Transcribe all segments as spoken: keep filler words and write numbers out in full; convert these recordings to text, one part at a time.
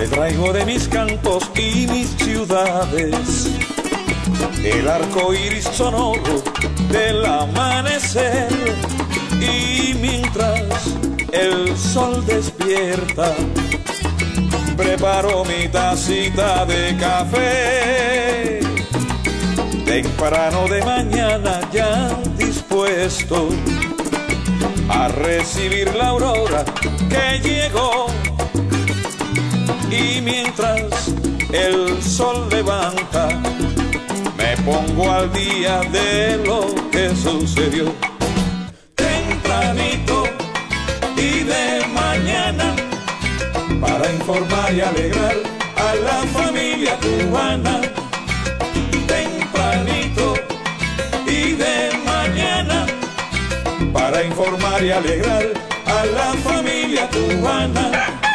Te traigo de mis campos y mis ciudades el arco iris sonoro del amanecer. Y mientras el sol despierta, preparo mi tacita de café. Temprano de mañana ya dispuesto a recibir la aurora que llegó. Y mientras el sol levanta, me pongo al día de lo que sucedió. Tempranito y de mañana, para informar y alegrar a la familia cubana. Tempranito y de mañana, para informar y alegrar a la familia cubana.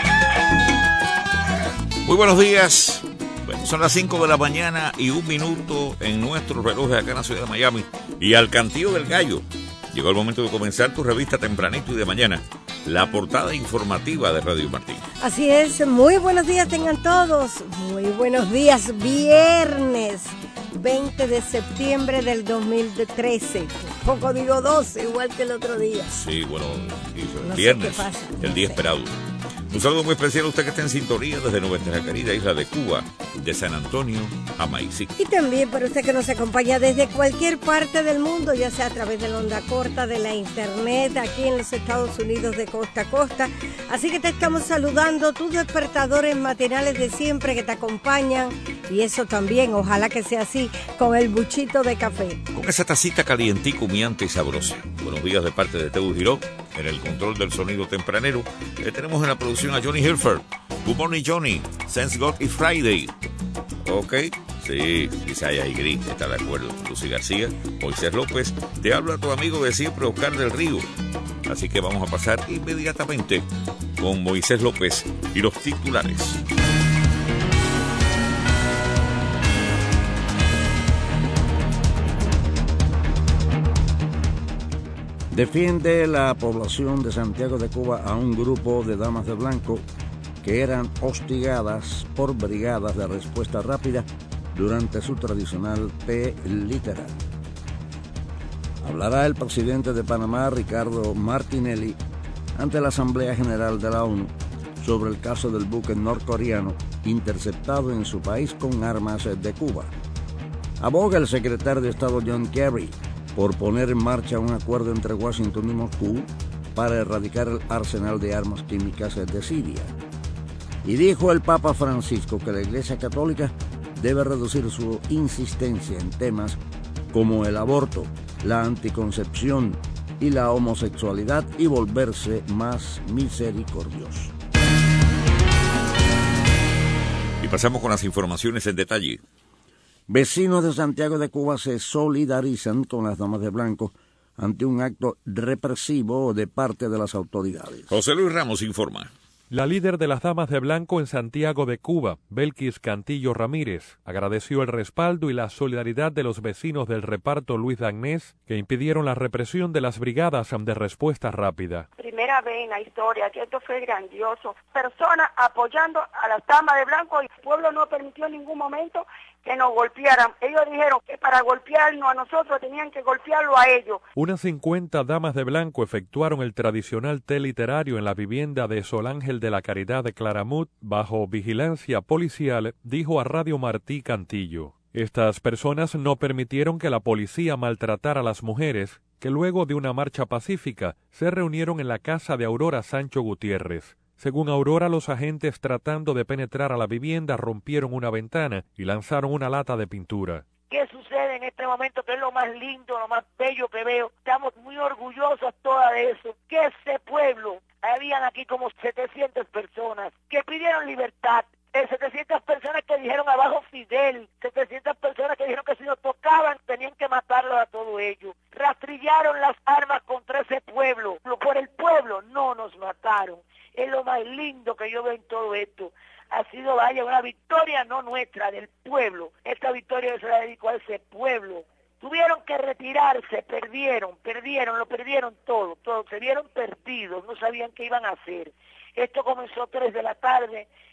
Muy buenos días. Bueno, son las cinco de la mañana y un minuto en nuestro reloj acá en la ciudad de Miami. Y al cantillo del gallo, llegó el momento de comenzar tu revista Tempranito y de mañana, la portada informativa de Radio Martín. Así es, muy buenos días tengan todos. Muy buenos días, viernes veinte de septiembre del dos mil trece. Poco digo doce, igual que el otro día. Sí, bueno, no viernes, sé qué pasa, el no día sé. esperado. Un saludo muy especial a usted que está en sintonía desde nuestra querida isla de Cuba, de San Antonio a Maicí. Y también para usted que nos acompaña desde cualquier parte del mundo, ya sea a través de la onda corta, de la internet, aquí en los Estados Unidos de costa a costa. Así que te estamos saludando, tus despertadores matinales de siempre que te acompañan. Y eso también, ojalá que sea así, con el buchito de café. Con esa tacita calientica, humeante y sabrosa. Buenos días de parte de Teu Giró, en el control del sonido tempranero. Le tenemos en la producción a Johnny Hilford. Good morning, Johnny. Thanks God it's Friday. Ok, sí, Isaiah y Gris está de acuerdo. Lucy García, Moisés López, te habla tu amigo de siempre, Oscar del Río. Así que vamos a pasar inmediatamente con Moisés López y los titulares. Defiende la población de Santiago de Cuba a un grupo de damas de blanco que eran hostigadas por brigadas de respuesta rápida durante su tradicional té literal. Hablará el presidente de Panamá, Ricardo Martinelli, ante la Asamblea General de la ONU sobre el caso del buque norcoreano interceptado en su país con armas de Cuba. Aboga el secretario de Estado John Kerry por poner en marcha un acuerdo entre Washington y Moscú para erradicar el arsenal de armas químicas de Siria. Y dijo el Papa Francisco que la Iglesia Católica debe reducir su insistencia en temas como el aborto, la anticoncepción y la homosexualidad y volverse más misericordioso. Y pasamos con las informaciones en detalle. Vecinos de Santiago de Cuba se solidarizan con las damas de blanco ante un acto represivo de parte de las autoridades. José Luis Ramos informa. La líder de las Damas de Blanco en Santiago de Cuba, Belkis Cantillo Ramírez, agradeció el respaldo y la solidaridad de los vecinos del reparto Luis Dagnés que impidieron la represión de las brigadas de respuesta rápida. Primera vez en la historia que esto fue grandioso. Personas apoyando a las Damas de Blanco y el pueblo no permitió en ningún momento que nos golpearan. Ellos dijeron que para golpearnos a nosotros tenían que golpearlo a ellos. Unas cincuenta damas de blanco efectuaron el tradicional té literario en la vivienda de Sol Ángel de la Caridad de Claramut bajo vigilancia policial, dijo a Radio Martí Cantillo. Estas personas no permitieron que la policía maltratara a las mujeres, que luego de una marcha pacífica se reunieron en la casa de Aurora Sancho Gutiérrez. Según Aurora, los agentes tratando de penetrar a la vivienda rompieron una ventana y lanzaron una lata de pintura. ¿Qué sucede en este momento? Que es lo más lindo, lo más bello que veo. Estamos muy orgullosos todas de eso. Que ese pueblo, habían aquí como setecientas personas que pidieron libertad. Eh, setecientas personas que dijeron abajo Fidel. setecientas personas que dijeron que si nos tocaban tenían que matarlos a todos ellos. Rastrillaron las armas contra ese pueblo. Por el pueblo no nos mataron. Es lo más lindo que yo veo en todo esto. Ha sido, vaya, una victoria no nuestra, del pueblo. Esta victoria se la dedicó a ese pueblo. Tuvieron que retirarse, perdieron, perdieron, lo perdieron todo, todo. Se vieron perdidos, no sabían qué iban a hacer. Esto comenzó tres de la tarde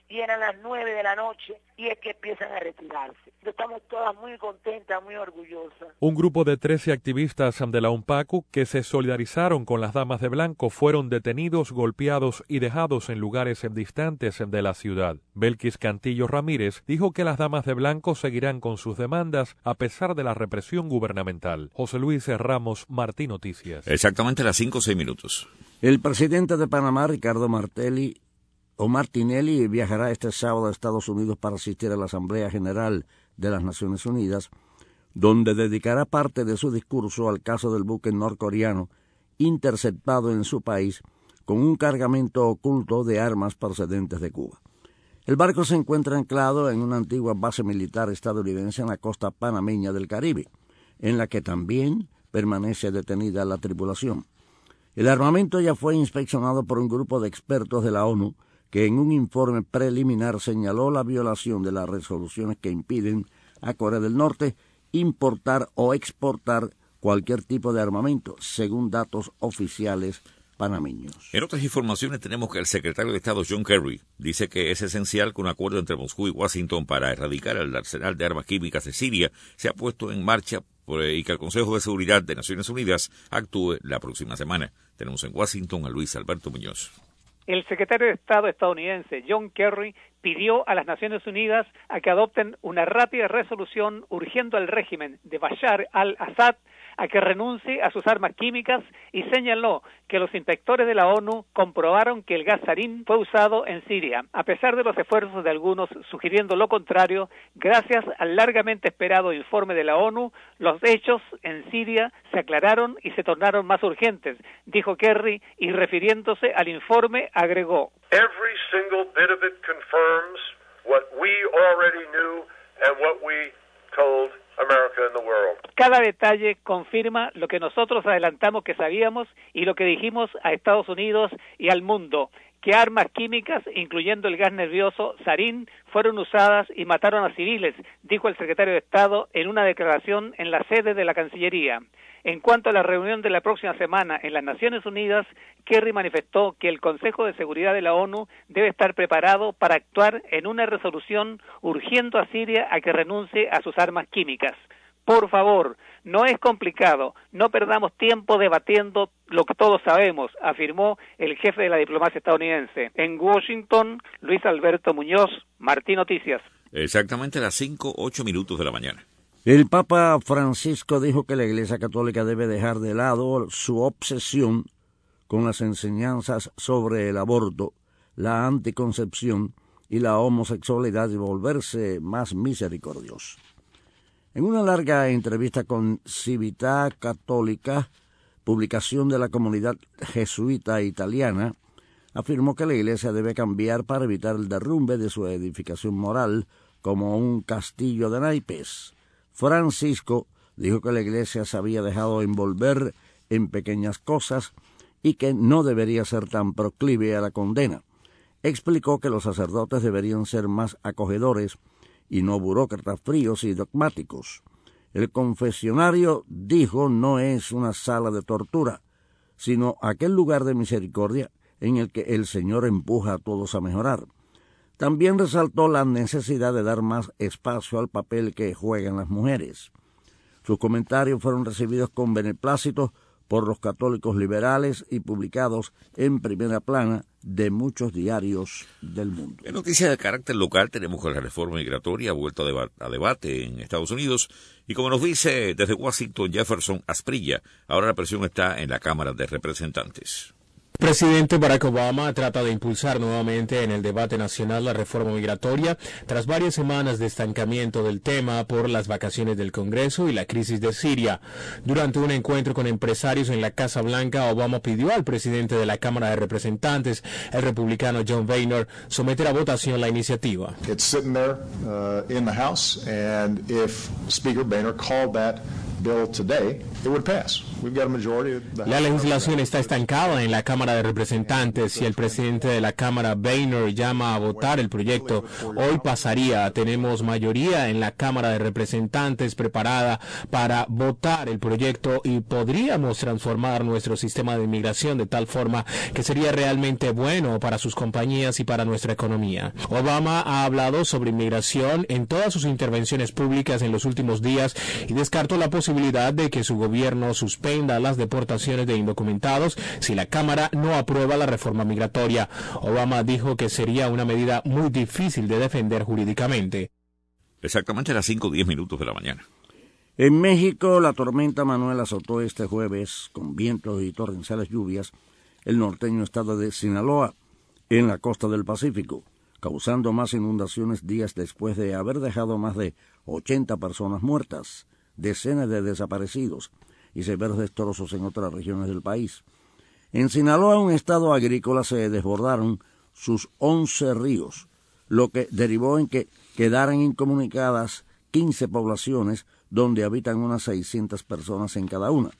y eran las nueve de la noche y es que empiezan a retirarse. Estamos todas muy contentas, muy orgullosas. Un grupo de trece activistas de la UNPACU que se solidarizaron con las damas de blanco fueron detenidos, golpeados y dejados en lugares distantes de la ciudad. Belkis Cantillo Ramírez dijo que las damas de blanco seguirán con sus demandas a pesar de la represión gubernamental. José Luis Ramos, Martín Noticias. Exactamente a las cinco o seis minutos. El presidente de Panamá, Ricardo Martelli, o Martinelli, viajará este sábado a Estados Unidos para asistir a la Asamblea General de las Naciones Unidas, donde dedicará parte de su discurso al caso del buque norcoreano interceptado en su país con un cargamento oculto de armas procedentes de Cuba. El barco se encuentra anclado en una antigua base militar estadounidense en la costa panameña del Caribe, en la que también permanece detenida la tripulación. El armamento ya fue inspeccionado por un grupo de expertos de la ONU que en un informe preliminar señaló la violación de las resoluciones que impiden a Corea del Norte importar o exportar cualquier tipo de armamento, según datos oficiales panameños. En otras informaciones tenemos que el secretario de Estado John Kerry dice que es esencial que un acuerdo entre Moscú y Washington para erradicar el arsenal de armas químicas de Siria sea puesto en marcha y que el Consejo de Seguridad de Naciones Unidas actúe la próxima semana. Tenemos en Washington a Luis Alberto Muñoz. El secretario de Estado estadounidense John Kerry pidió a las Naciones Unidas a que adopten una rápida resolución urgiendo al régimen de Bashar al-Assad a que renuncie a sus armas químicas y señaló que los inspectores de la ONU comprobaron que el gas sarín fue usado en Siria. A pesar de los esfuerzos de algunos sugiriendo lo contrario, gracias al largamente esperado informe de la ONU, los hechos en Siria se aclararon y se tornaron más urgentes, dijo Kerry, y refiriéndose al informe agregó: Every single bit of it confirms what we already knew and what we told America and the world. Cada detalle confirma lo que nosotros adelantamos que sabíamos y lo que dijimos a Estados Unidos y al mundo, que armas químicas, incluyendo el gas nervioso sarín, fueron usadas y mataron a civiles, dijo el secretario de Estado en una declaración en la sede de la Cancillería. En cuanto a la reunión de la próxima semana en las Naciones Unidas, Kerry manifestó que el Consejo de Seguridad de la ONU debe estar preparado para actuar en una resolución urgiendo a Siria a que renuncie a sus armas químicas. Por favor, no es complicado, no perdamos tiempo debatiendo lo que todos sabemos, afirmó el jefe de la diplomacia estadounidense. En Washington, Luis Alberto Muñoz, Martín Noticias. Exactamente a las cinco, ocho minutos de la mañana. El Papa Francisco dijo que la Iglesia Católica debe dejar de lado su obsesión con las enseñanzas sobre el aborto, la anticoncepción y la homosexualidad y volverse más misericordioso. En una larga entrevista con Civiltà Católica, publicación de la comunidad jesuita italiana, afirmó que la Iglesia debe cambiar para evitar el derrumbe de su edificación moral como un castillo de naipes. Francisco dijo que la Iglesia se había dejado envolver en pequeñas cosas y que no debería ser tan proclive a la condena. Explicó que los sacerdotes deberían ser más acogedores y no burócratas fríos y dogmáticos. El confesionario, dijo, no es una sala de tortura, sino aquel lugar de misericordia en el que el Señor empuja a todos a mejorar. También resaltó la necesidad de dar más espacio al papel que juegan las mujeres. Sus comentarios fueron recibidos con beneplácito por los católicos liberales y publicados en primera plana de muchos diarios del mundo. En noticias de carácter local tenemos que la reforma migratoria ha vuelto a, deba- a debate en Estados Unidos y como nos dice desde Washington Jefferson Asprilla, ahora la presión está en la Cámara de Representantes. El presidente Barack Obama trata de impulsar nuevamente en el debate nacional la reforma migratoria tras varias semanas de estancamiento del tema por las vacaciones del Congreso y la crisis de Siria. Durante un encuentro con empresarios en la Casa Blanca, Obama pidió al presidente de la Cámara de Representantes, el republicano John Boehner, someter a votación la iniciativa. It's sitting there uh, in the House, and if Speaker Boehner called that La legislación está estancada en la Cámara de Representantes. Si el presidente de la Cámara, Boehner, llama a votar el proyecto, hoy pasaría. Tenemos mayoría en la Cámara de Representantes preparada para votar el proyecto y podríamos transformar nuestro sistema de inmigración de tal forma que sería realmente bueno para sus compañías y para nuestra economía. Obama ha hablado sobre inmigración en todas sus intervenciones públicas en los últimos días y descartó la posibilidad de que su gobierno suspenda las deportaciones de indocumentados si la Cámara no aprueba la reforma migratoria. Obama dijo que sería una medida muy difícil de defender jurídicamente. Exactamente a las cinco o diez minutos de la mañana. En México, la tormenta Manuel azotó este jueves con vientos y torrenciales lluvias el norteño estado de Sinaloa, en la costa del Pacífico, causando más inundaciones días después de haber dejado más de ochenta personas muertas, decenas de desaparecidos y severos destrozos en otras regiones del país. En Sinaloa, un estado agrícola, se desbordaron sus once ríos, lo que derivó en que quedaran incomunicadas quince poblaciones donde habitan unas seiscientas personas en cada una.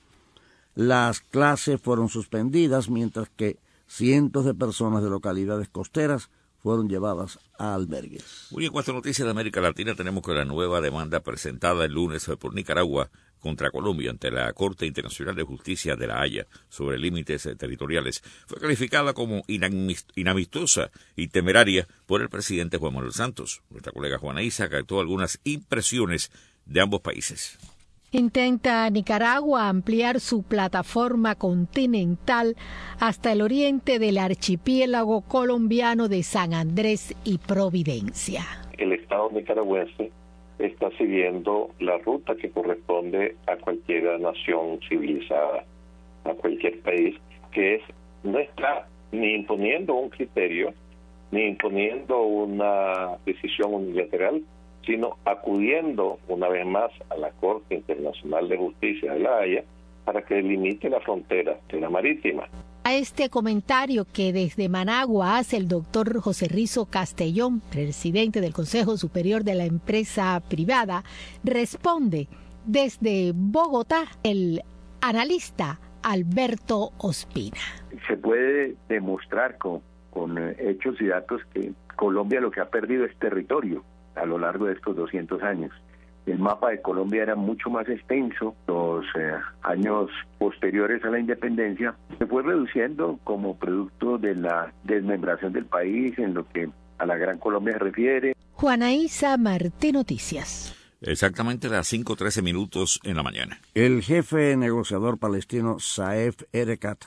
Las clases fueron suspendidas, mientras que cientos de personas de localidades costeras fueron llevadas a albergues. Muy en cuanto a noticias de América Latina, tenemos que la nueva demanda presentada el lunes por Nicaragua contra Colombia ante la Corte Internacional de Justicia de La Haya sobre límites territoriales fue calificada como inamistosa y temeraria por el presidente Juan Manuel Santos. Nuestra colega Juana Isa captó algunas impresiones de ambos países. Intenta Nicaragua ampliar su plataforma continental hasta el oriente del archipiélago colombiano de San Andrés y Providencia. El Estado nicaragüense está siguiendo la ruta que corresponde a cualquier nación civilizada, a cualquier país, que es no está ni imponiendo un criterio, ni imponiendo una decisión unilateral, sino acudiendo una vez más a la Corte Internacional de Justicia de La Haya para que delimite la frontera de la marítima. A este comentario que desde Managua hace el doctor José Rizo Castellón, presidente del Consejo Superior de la Empresa Privada, responde desde Bogotá el analista Alberto Ospina. Se puede demostrar con, con hechos y datos que Colombia lo que ha perdido es territorio a lo largo de estos doscientos años. El mapa de Colombia era mucho más extenso. Los eh, años posteriores a la independencia se fue reduciendo como producto de la desmembración del país en lo que a la Gran Colombia se refiere. Juana Isa, Marte Noticias. Exactamente a las cinco trece minutos en la mañana. El jefe negociador palestino Saef Erekat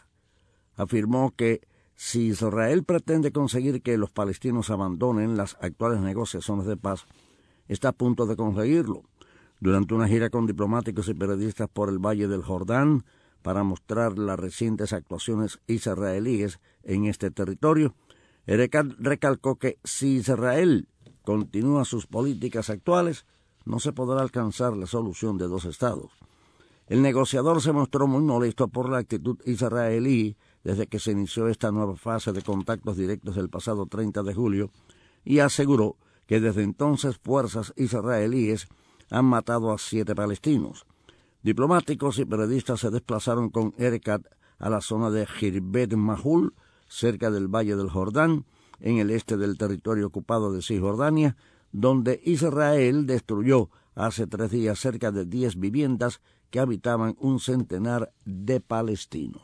afirmó que si Israel pretende conseguir que los palestinos abandonen las actuales negociaciones de paz, está a punto de conseguirlo. Durante una gira con diplomáticos y periodistas por el Valle del Jordán para mostrar las recientes actuaciones israelíes en este territorio, Erekat recalcó que si Israel continúa sus políticas actuales, no se podrá alcanzar la solución de dos estados. El negociador se mostró muy molesto por la actitud israelí desde que se inició esta nueva fase de contactos directos el pasado treinta de julio y aseguró que desde entonces fuerzas israelíes han matado a siete palestinos. Diplomáticos y periodistas se desplazaron con Erekat a la zona de Jirbet Mahul, cerca del Valle del Jordán, en el este del territorio ocupado de Cisjordania, donde Israel destruyó hace tres días cerca de diez viviendas que habitaban un centenar de palestinos.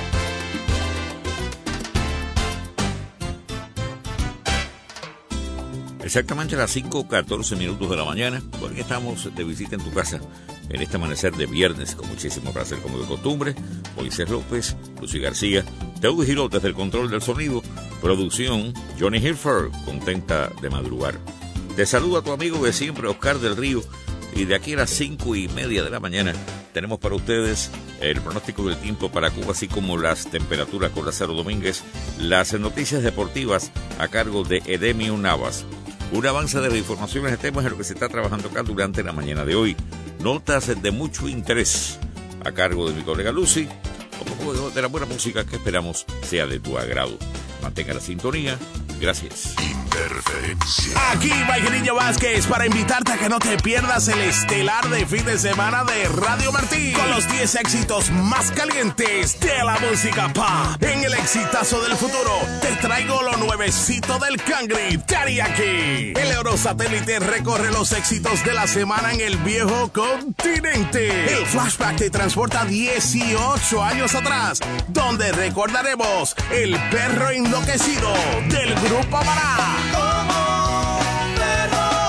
Exactamente a las cinco catorce minutos de la mañana, porque estamos de visita en tu casa en este amanecer de viernes, con muchísimo placer como de costumbre. Moisés López, Lucy García, Teudo Giró desde el control del sonido, producción Johnny Hilfer, contenta de madrugar. Te saluda tu amigo de siempre, Oscar del Río, y de aquí a las cinco y media de la mañana tenemos para ustedes el pronóstico del tiempo para Cuba, así como las temperaturas con Lázaro Domínguez, las noticias deportivas a cargo de Edemio Navas. Un avance de las informaciones de temas en lo que se está trabajando acá durante la mañana de hoy. Notas de mucho interés a cargo de mi colega Lucy, como de la buena música que esperamos sea de tu agrado. Mantenga la sintonía. Gracias. Interferencia. Aquí Vaquerillo Vázquez para invitarte a que no te pierdas el estelar de fin de semana de Radio Martí con los diez éxitos más calientes de la música pop. En el exitazo del futuro te traigo lo nuevecito del Cangri, Teriyaki. El Eurosatélite recorre los éxitos de la semana en el viejo continente. El flashback te transporta dieciocho años atrás, donde recordaremos el perro enloquecido del Grupo Maná. Como un perro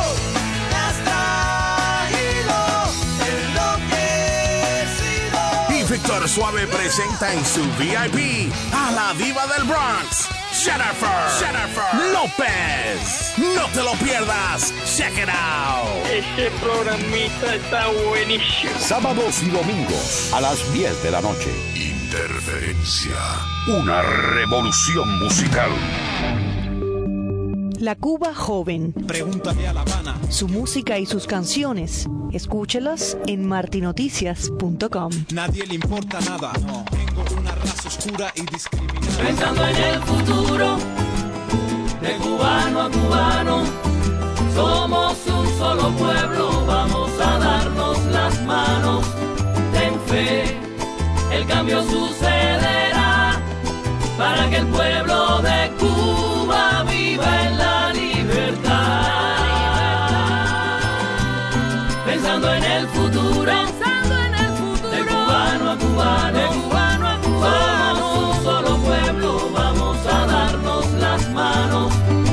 castrajido, enloquecido. Y Víctor Suave presenta en su V I P a la diva del Bronx, Jennifer, Jennifer López. No te lo pierdas. Check it out. Este programita está buenísimo. Sábados y domingos a las diez de la noche. Interferencia. Una revolución musical. La Cuba joven. Pregúntale a La Habana. Su música y sus canciones. Escúchelas en martinoticias punto com. Nadie le importa nada. No. Tengo una raza oscura y discriminada. Pensando en el futuro, de cubano a cubano, somos un solo pueblo, vamos a darnos las manos. Ten fe, el cambio sucederá, para que el pueblo de Cuba viva en la libertad. Pensando en el futuro, pensando en el futuro, de cubano a cubano, de cubano a cubano, somos un solo pueblo, vamos a darnos las manos.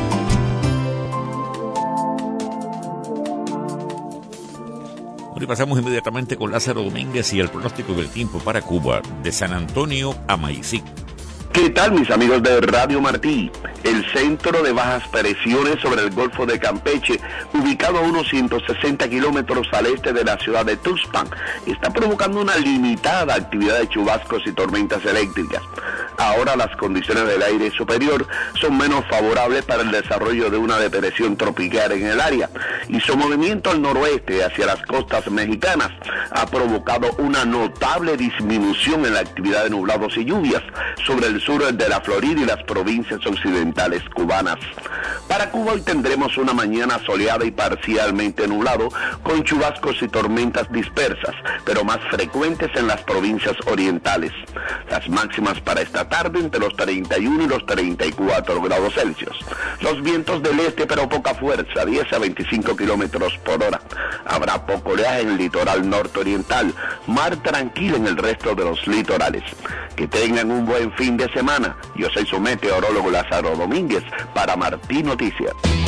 Y pasamos inmediatamente con Lázaro Domínguez y el pronóstico del tiempo para Cuba, de San Antonio a Maicí. ¿Qué tal, mis amigos de Radio Martí? El centro de bajas presiones sobre el Golfo de Campeche, ubicado a unos ciento sesenta kilómetros al este de la ciudad de Tuxpan, está provocando una limitada actividad de chubascos y tormentas eléctricas. Ahora las condiciones del aire superior son menos favorables para el desarrollo de una depresión tropical en el área, y su movimiento al noroeste hacia las costas mexicanas ha provocado una notable disminución en la actividad de nublados y lluvias sobre el sur de la Florida y las provincias occidentales cubanas. Para Cuba hoy tendremos una mañana soleada y parcialmente nublado, con chubascos y tormentas dispersas, pero más frecuentes en las provincias orientales. Las máximas para esta tarde entre los treinta y uno y los treinta y cuatro grados Celsius. Los vientos del este pero poca fuerza, diez a veinticinco kilómetros por hora. Habrá poco oleaje en el litoral norteoriental, mar tranquilo en el resto de los litorales. Que tengan un buen fin de semana. Yo soy su meteorólogo Lázaro Domínguez para Martí Noticias.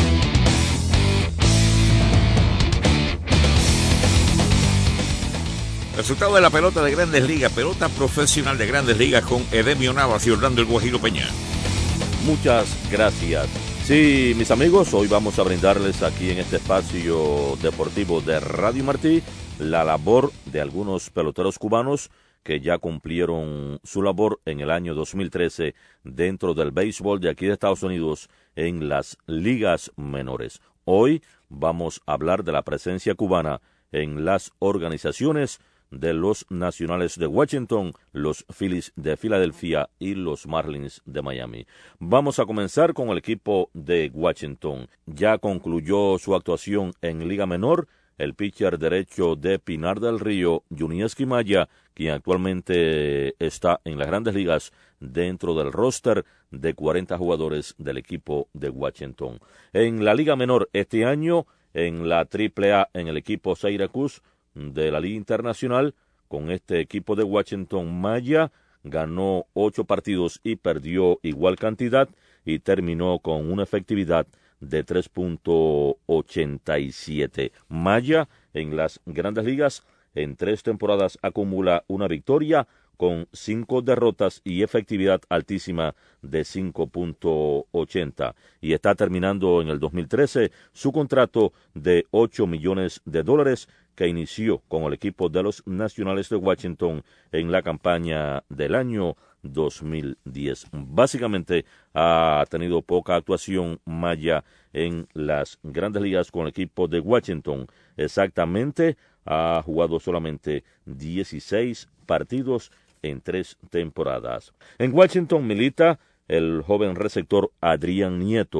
Resultado de la pelota de Grandes Ligas, pelota profesional de Grandes Ligas con Edemio Navas y Orlando El Guajiro Peña. Muchas gracias. Sí, mis amigos, hoy vamos a brindarles aquí en este espacio deportivo de Radio Martí la labor de algunos peloteros cubanos que ya cumplieron su labor en el año dos mil trece dentro del béisbol de aquí de Estados Unidos en las ligas menores. Hoy vamos a hablar de la presencia cubana en las organizaciones de los Nacionales de Washington, los Phillies de Filadelfia y los Marlins de Miami. Vamos a comenzar con el equipo de Washington. Ya concluyó su actuación en Liga Menor el pitcher derecho de Pinar del Río, Yunieski Maya, quien actualmente está en las Grandes Ligas dentro del roster de cuarenta jugadores del equipo de Washington. En la Liga Menor este año, en la Triple A, en el equipo Syracuse de la Liga Internacional, con este equipo de Washington, Maya ganó ocho partidos y perdió igual cantidad y terminó con una efectividad de tres punto ochenta y siete. Maya en las Grandes Ligas en tres temporadas acumula una victoria con cinco derrotas y efectividad altísima de cinco punto ochenta. Y está terminando en el dos mil trece su contrato de ocho millones de dólares que inició con el equipo de los Nacionales de Washington en la campaña del año dos mil diez. Básicamente ha tenido poca actuación Maya en las Grandes Ligas con el equipo de Washington. Exactamente, ha jugado solamente dieciséis partidos en tres temporadas. En Washington milita el joven receptor Adrián Nieto.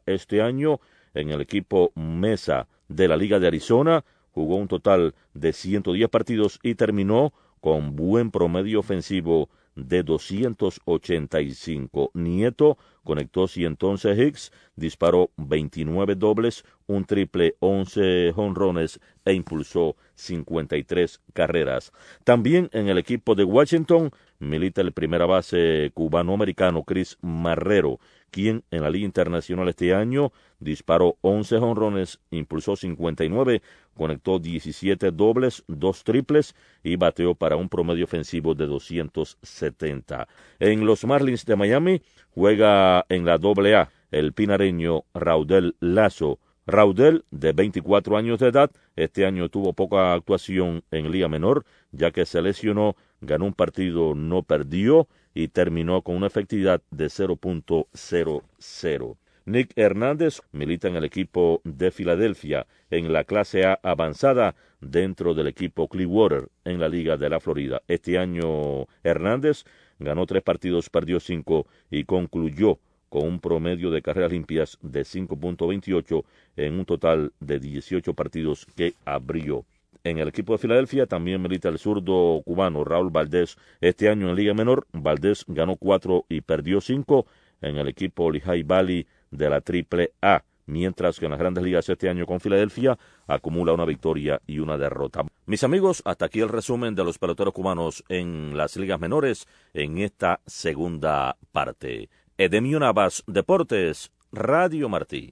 Este año, en el equipo Mesa de la Liga de Arizona, jugó un total de ciento diez partidos y terminó con buen promedio ofensivo de doscientos ochenta y cinco. Nieto conectó ciento once hits, disparó veintinueve dobles, un triple, once jonrones e impulsó cincuenta y tres carreras. También en el equipo de Washington milita el primera base cubano-americano Chris Marrero, quien en la Liga Internacional este año disparó once jonrones, impulsó cincuenta y nueve, conectó diecisiete dobles, dos triples y bateó para un promedio ofensivo de doscientos setenta. En los Marlins de Miami juega en la doble A el pinareño Raudel Lazo. Raudel, de veinticuatro años de edad, este año tuvo poca actuación en Liga Menor, ya que se lesionó, ganó un partido, no perdió y terminó con una efectividad de cero punto cero cero. Nick Hernández milita en el equipo de Filadelfia en la clase A avanzada dentro del equipo Clearwater en la Liga de la Florida. Este año Hernández ganó tres partidos, perdió cinco y concluyó con un promedio de carreras limpias de cinco punto veintiocho en un total de dieciocho partidos que abrió. En el equipo de Filadelfia también milita el zurdo cubano Raúl Valdés. Este año en Liga Menor, Valdés ganó cuatro y perdió cinco en el equipo Lehigh Valley de la Triple A, mientras que en las Grandes Ligas este año con Filadelfia acumula una victoria y una derrota. Mis amigos, hasta aquí el resumen de los peloteros cubanos en las ligas menores en esta segunda parte. Edemio Navas, Deportes, Radio Martí.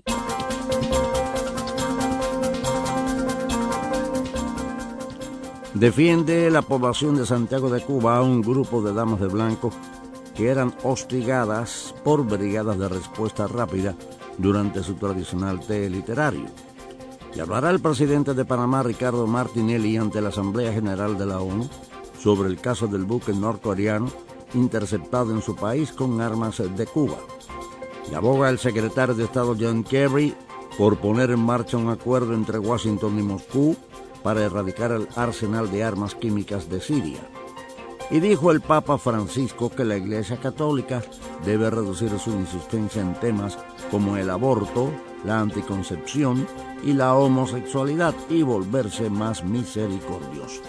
Defiende la población de Santiago de Cuba a un grupo de damas de blanco que eran hostigadas por brigadas de respuesta rápida durante su tradicional té literario. Y hablará el presidente de Panamá, Ricardo Martinelli, ante la Asamblea General de la ONU sobre el caso del buque norcoreano interceptado en su país con armas de Cuba. Y aboga el secretario de Estado John Kerry por poner en marcha un acuerdo entre Washington y Moscú para erradicar el arsenal de armas químicas de Siria. Y dijo el Papa Francisco que la Iglesia Católica debe reducir su insistencia en temas como el aborto, la anticoncepción y la homosexualidad y volverse más misericordioso.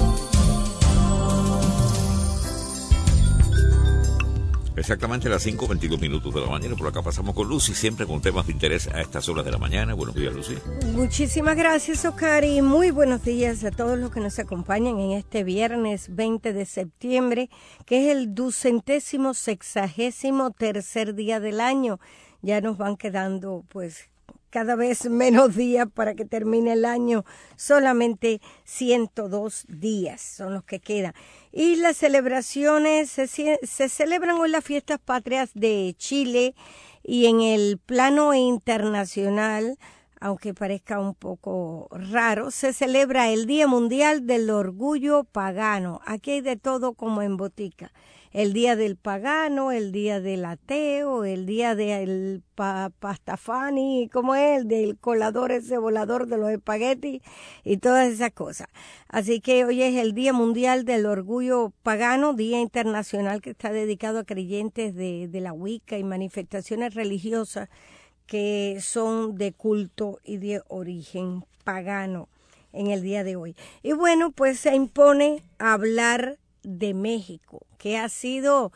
Exactamente a las cinco veintidós minutos de la mañana. Por acá pasamos con Lucy, siempre con temas de interés a estas horas de la mañana. Buenos días, Lucy. Muchísimas gracias, Oscar, y muy buenos días a todos los que nos acompañan en este viernes veinte de septiembre, que es el ducentésimo sexagésimo tercer día del año. Ya nos van quedando, pues, cada vez menos días para que termine el año, solamente ciento dos días son los que quedan. Y las celebraciones, se, se celebran hoy las fiestas patrias de Chile y en el plano internacional, aunque parezca un poco raro, se celebra el Día Mundial del Orgullo Pagano. Aquí hay de todo como en botica. El día del pagano, el día del ateo, el día del pa pastafani, como es, el del colador ese volador de los espaguetis y todas esas cosas. Así que hoy es el Día Mundial del Orgullo Pagano, Día Internacional que está dedicado a creyentes de, de la Wicca y manifestaciones religiosas que son de culto y de origen pagano en el día de hoy. Y bueno, pues se impone hablar de México, que ha sido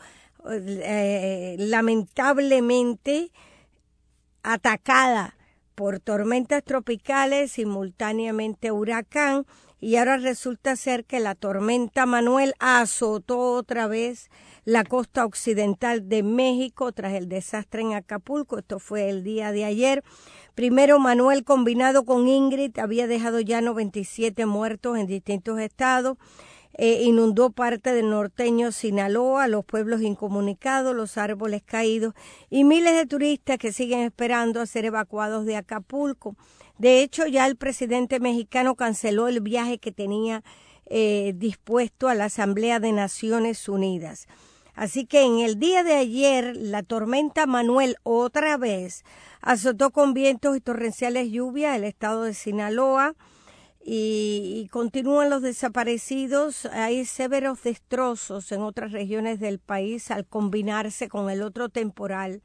eh, lamentablemente atacada por tormentas tropicales, simultáneamente huracán, y ahora resulta ser que la tormenta Manuel azotó otra vez la costa occidental de México tras el desastre en Acapulco. Esto fue el día de ayer. Primero, Manuel combinado con Ingrid había dejado ya noventa y siete muertos en distintos estados. Eh, inundó parte del norteño Sinaloa, los pueblos incomunicados, los árboles caídos y miles de turistas que siguen esperando a ser evacuados de Acapulco. De hecho, ya el presidente mexicano canceló el viaje que tenía eh, dispuesto a la Asamblea de Naciones Unidas. Así que en el día de ayer, la tormenta Manuel otra vez azotó con vientos y torrenciales lluvias el estado de Sinaloa. Y, y continúan los desaparecidos. Hay severos destrozos en otras regiones del país al combinarse con el otro temporal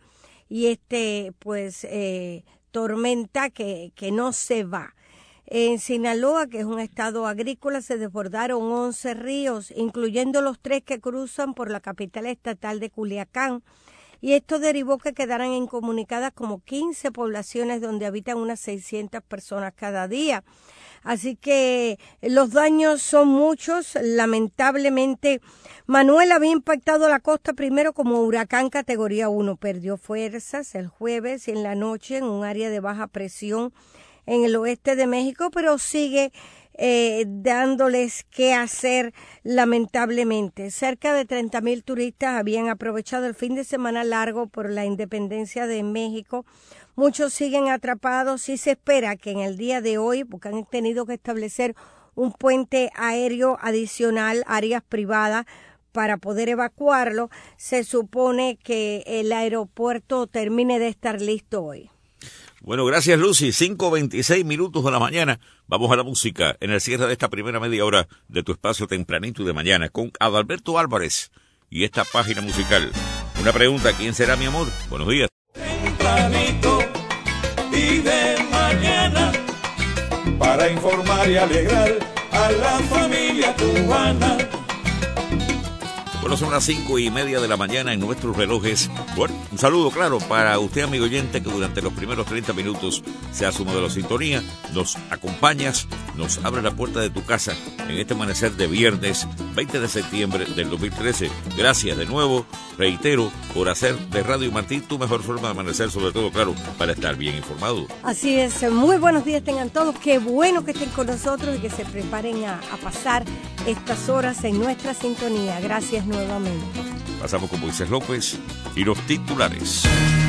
y este pues eh, tormenta que, que no se va. En Sinaloa, que es un estado agrícola, se desbordaron once ríos, incluyendo los tres que cruzan por la capital estatal de Culiacán. Y esto derivó que quedaran incomunicadas como quince poblaciones donde habitan unas seiscientas personas cada día. Así que los daños son muchos. Lamentablemente, Manuel había impactado la costa primero como huracán categoría uno. Perdió fuerzas el jueves y en la noche en un área de baja presión en el oeste de México, pero sigue eh, dándoles qué hacer lamentablemente. Cerca de treinta mil turistas habían aprovechado el fin de semana largo por la independencia de México. Muchos siguen atrapados y se espera que en el día de hoy, porque han tenido que establecer un puente aéreo adicional, áreas privadas, para poder evacuarlo, se supone que el aeropuerto termine de estar listo hoy. Bueno, gracias Lucy. cinco veintiséis minutos de la mañana. Vamos a la música en el cierre de esta primera media hora de tu espacio tempranito y de mañana con Adalberto Álvarez y esta página musical. Una pregunta, ¿quién será mi amor? Buenos días. Tempranito y de mañana para informar y alegrar a la familia cubana. Bueno, son las cinco y media de la mañana en nuestros relojes. Bueno, un saludo, claro, para usted, amigo oyente, que durante los primeros treinta minutos se ha sumado a la sintonía, nos acompañas, nos abre la puerta de tu casa en este amanecer de viernes veinte de septiembre del dos mil trece. Gracias de nuevo, reitero, por hacer de Radio Martí tu mejor forma de amanecer, sobre todo, claro, para estar bien informado. Así es, muy buenos días tengan todos, qué bueno que estén con nosotros y que se preparen a, a pasar estas horas en nuestra sintonía. Gracias nuevamente. Pasamos con Moisés López y los titulares.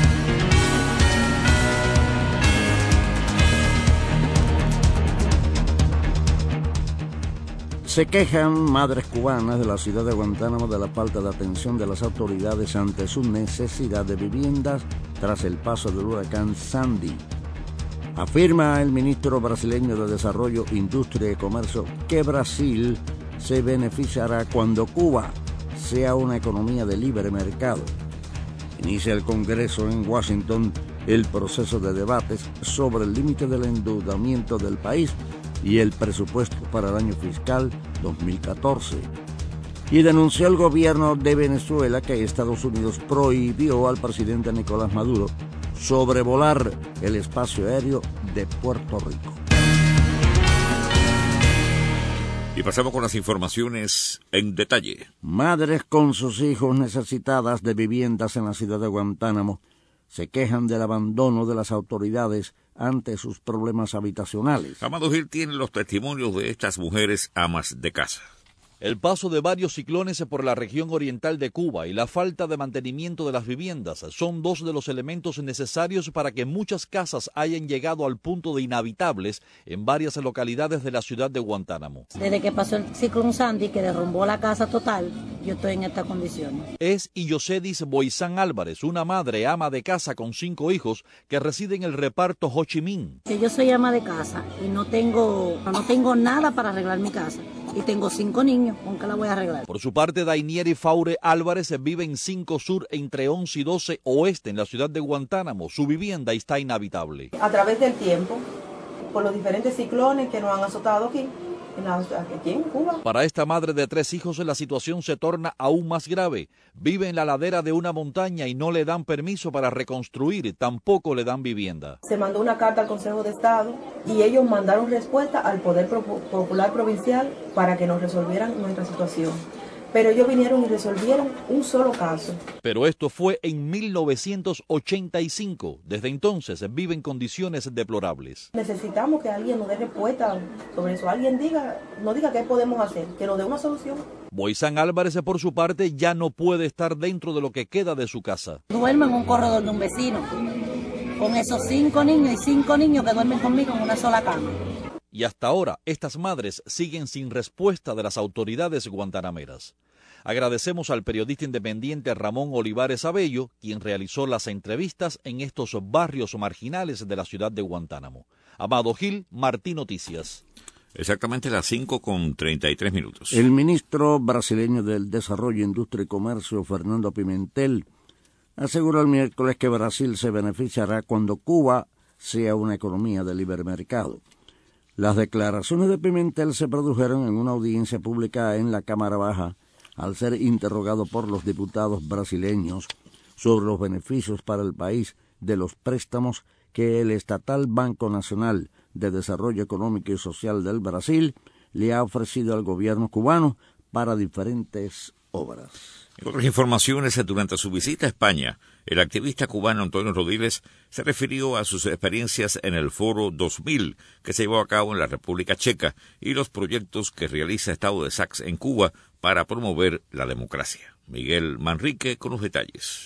Se quejan madres cubanas de la ciudad de Guantánamo de la falta de atención de las autoridades ante su necesidad de viviendas tras el paso del huracán Sandy. Afirma el ministro brasileño de Desarrollo, Industria y Comercio que Brasil se beneficiará cuando Cuba sea una economía de libre mercado. Inicia el Congreso en Washington el proceso de debates sobre el límite del endeudamiento del país y el presupuesto para el año fiscal dos mil catorce. Y denunció el gobierno de Venezuela que Estados Unidos prohibió al presidente Nicolás Maduro sobrevolar el espacio aéreo de Puerto Rico. Y pasamos con las informaciones en detalle. Madres con sus hijos necesitadas de viviendas en la ciudad de Guantánamo se quejan del abandono de las autoridades ante sus problemas habitacionales. Amado Gil tiene los testimonios de estas mujeres amas de casa. El paso de varios ciclones por la región oriental de Cuba y la falta de mantenimiento de las viviendas son dos de los elementos necesarios para que muchas casas hayan llegado al punto de inhabitables en varias localidades de la ciudad de Guantánamo. Desde que pasó el ciclón Sandy, que derrumbó la casa total, yo estoy en estas condiciones. Es Yosedis Boizán Álvarez, una madre ama de casa con cinco hijos que reside en el reparto Ho Chi Minh. Que yo soy ama de casa y no tengo, no tengo nada para arreglar mi casa. Y tengo cinco niños, ¿con qué la voy a arreglar? Por su parte, Dainieri Faure Álvarez vive en cinco Sur entre once y doce Oeste en la ciudad de Guantánamo. Su vivienda está inhabitable. A través del tiempo, por los diferentes ciclones que nos han azotado aquí, en la, aquí en Cuba. Para esta madre de tres hijos, la situación se torna aún más grave. Vive en la ladera de una montaña y no le dan permiso para reconstruir, tampoco le dan vivienda. Se mandó una carta al Consejo de Estado y ellos mandaron respuesta al Poder Popular Provincial para que nos resolvieran nuestra situación. Pero ellos vinieron y resolvieron un solo caso. Pero esto fue en mil novecientos ochenta y cinco. Desde entonces vive en condiciones deplorables. Necesitamos que alguien nos dé respuesta sobre eso. Alguien diga, no diga qué podemos hacer, que nos dé una solución. Boizán Álvarez, por su parte, ya no puede estar dentro de lo que queda de su casa. Duermo en un corredor de un vecino, con esos cinco niños y cinco niños que duermen conmigo en una sola cama. Y hasta ahora, estas madres siguen sin respuesta de las autoridades guantanameras. Agradecemos al periodista independiente Ramón Olivares Abello, quien realizó las entrevistas en estos barrios marginales de la ciudad de Guantánamo. Amado Gil, Martí Noticias. Exactamente las cinco con treinta y tres minutos. El ministro brasileño del Desarrollo, Industria y Comercio, Fernando Pimentel, aseguró el miércoles que Brasil se beneficiará cuando Cuba sea una economía de libre mercado. Las declaraciones de Pimentel se produjeron en una audiencia pública en la Cámara Baja al ser interrogado por los diputados brasileños sobre los beneficios para el país de los préstamos que el estatal Banco Nacional de Desarrollo Económico y Social del Brasil le ha ofrecido al gobierno cubano para diferentes obras. En otras informaciones, durante su visita a España, el activista cubano Antonio Rodiles se refirió a sus experiencias en el Foro dos mil que se llevó a cabo en la República Checa y los proyectos que realiza Estado de Sax en Cuba para promover la democracia. Miguel Manrique con los detalles.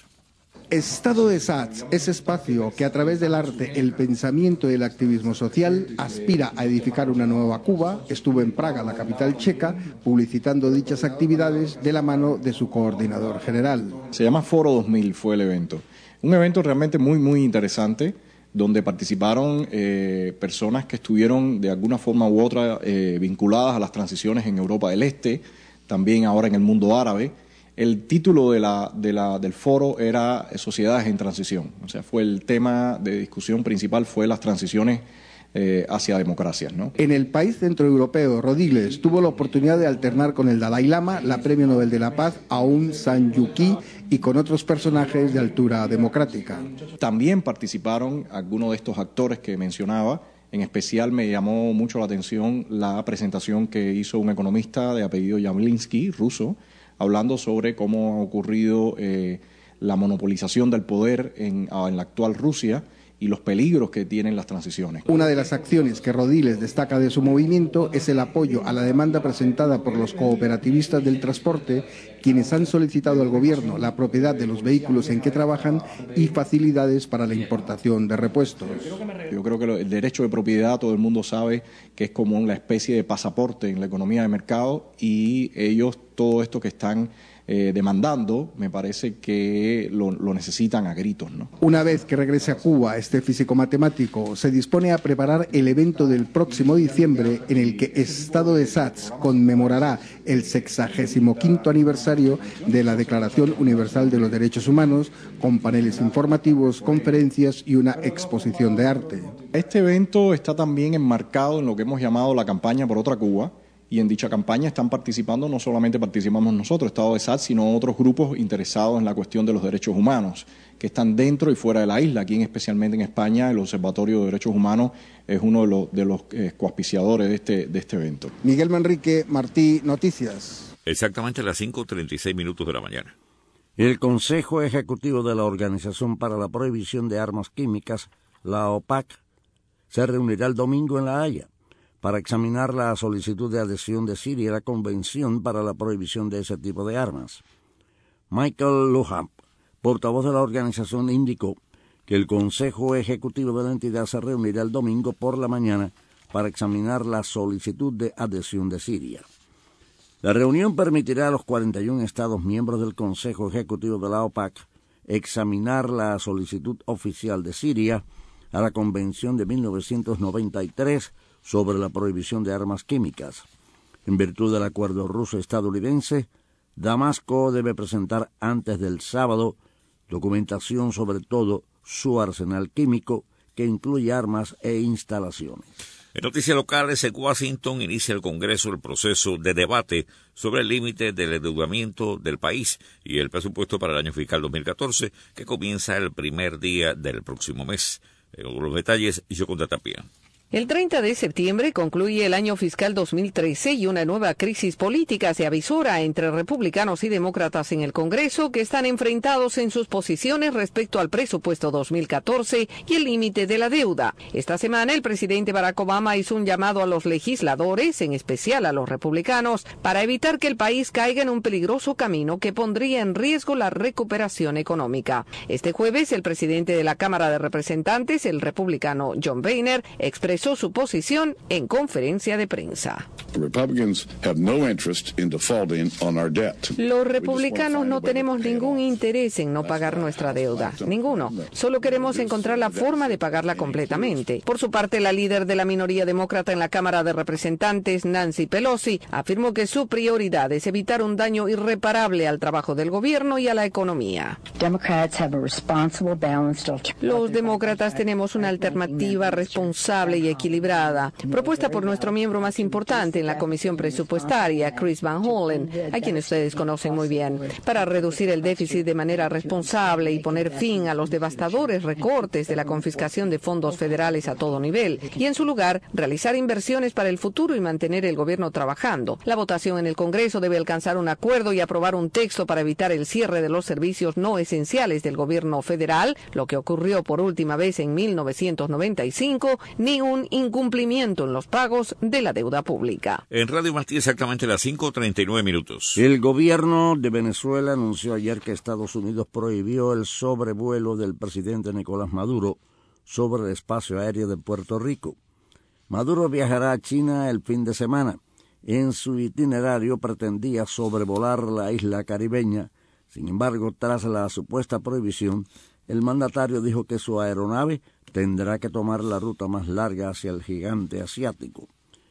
Estado de Sax, ese espacio que a través del arte, el pensamiento y el activismo social aspira a edificar una nueva Cuba, estuvo en Praga, la capital checa, publicitando dichas actividades de la mano de su coordinador general. Se llama Foro dos mil, fue el evento. Un evento realmente muy, muy interesante, donde participaron eh, personas que estuvieron de alguna forma u otra eh, vinculadas a las transiciones en Europa del Este, también ahora en el mundo árabe. El título de la, de la, del foro era Sociedades en Transición. O sea, fue el tema de discusión principal, fue las transiciones eh, hacia democracias, ¿no? En el país centroeuropeo, Rodiles tuvo la oportunidad de alternar con el Dalai Lama, la Premio Nobel de la Paz, Aung San Suu Kyi, y con otros personajes de altura democrática. También participaron algunos de estos actores que mencionaba. En especial me llamó mucho la atención la presentación que hizo un economista de apellido Yamlinsky, ruso, hablando sobre cómo ha ocurrido eh, la monopolización del poder en, en la actual Rusia y los peligros que tienen las transiciones. Una de las acciones que Rodiles destaca de su movimiento es el apoyo a la demanda presentada por los cooperativistas del transporte, quienes han solicitado al gobierno la propiedad de los vehículos en que trabajan y facilidades para la importación de repuestos. Yo creo que el derecho de propiedad, todo el mundo sabe que es como una especie de pasaporte en la economía de mercado, y ellos, todo esto que están Eh, demandando, me parece que lo, lo necesitan a gritos, ¿no? Una vez que regrese a Cuba, este físico matemático se dispone a preparar el evento del próximo diciembre en el que Estado de Sax conmemorará el sexagésimo quinto aniversario de la Declaración Universal de los Derechos Humanos, con paneles informativos, conferencias y una exposición de arte. Este evento está también enmarcado en lo que hemos llamado la campaña por otra Cuba. Y en dicha campaña están participando, no solamente participamos nosotros, Estado de Sax, sino otros grupos interesados en la cuestión de los derechos humanos, que están dentro y fuera de la isla. Aquí, especialmente en España, el Observatorio de Derechos Humanos es uno de los, de los eh, coauspiciadores de este, de este evento. Miguel Manrique, Martí, Noticias. Exactamente a las cinco treinta y seis minutos de la mañana. El Consejo Ejecutivo de la Organización para la Prohibición de Armas Químicas, la OPAC, se reunirá el domingo en La Haya para examinar la solicitud de adhesión de Siria a la Convención para la Prohibición de ese tipo de armas. Michael Lujan, portavoz de la organización, indicó que el Consejo Ejecutivo de la entidad se reunirá el domingo por la mañana para examinar la solicitud de adhesión de Siria. La reunión permitirá a los cuarenta y uno Estados miembros del Consejo Ejecutivo de la OPAC examinar la solicitud oficial de Siria a la Convención de mil novecientos noventa y tres sobre la prohibición de armas químicas. En virtud del acuerdo ruso-estadounidense, Damasco debe presentar antes del sábado documentación sobre todo su arsenal químico, que incluye armas e instalaciones. En noticias locales, en Washington inicia el Congreso el proceso de debate sobre el límite del endeudamiento del país y el presupuesto para el año fiscal dos mil catorce, que comienza el primer día del próximo mes. En los detalles, Yoconda Tapia. El treinta de septiembre concluye el año fiscal dos mil trece y una nueva crisis política se avisora entre republicanos y demócratas en el Congreso, que están enfrentados en sus posiciones respecto al presupuesto dos mil catorce y el límite de la deuda. Esta semana el presidente Barack Obama hizo un llamado a los legisladores, en especial a los republicanos, para evitar que el país caiga en un peligroso camino que pondría en riesgo la recuperación económica. Este jueves el presidente de la Cámara de Representantes, el republicano John Boehner, expresó su posición en conferencia de prensa. Los republicanos no tenemos ningún interés en no pagar nuestra deuda, ninguno. Solo queremos encontrar la forma de pagarla completamente. Por su parte, la líder de la minoría demócrata en la Cámara de Representantes, Nancy Pelosi, afirmó que su prioridad es evitar un daño irreparable al trabajo del gobierno y a la economía. Los demócratas tenemos una alternativa responsable y equilibrada, propuesta por nuestro miembro más importante en la Comisión Presupuestaria, Chris Van Hollen, a quien ustedes conocen muy bien, para reducir el déficit de manera responsable y poner fin a los devastadores recortes de la confiscación de fondos federales a todo nivel, y en su lugar realizar inversiones para el futuro y mantener el gobierno trabajando. La votación en el Congreso debe alcanzar un acuerdo y aprobar un texto para evitar el cierre de los servicios no esenciales del gobierno federal, lo que ocurrió por última vez en mil novecientos noventa y cinco, ni un incumplimiento en los pagos de la deuda pública. En Radio Martí exactamente las cinco treinta y nueve minutos. El gobierno de Venezuela anunció ayer que Estados Unidos prohibió el sobrevuelo del presidente Nicolás Maduro sobre el espacio aéreo de Puerto Rico. Maduro viajará a China el fin de semana. En su itinerario pretendía sobrevolar la isla caribeña. Sin embargo, tras la supuesta prohibición, el mandatario dijo que su aeronave tendrá que tomar la ruta más larga hacia el gigante asiático.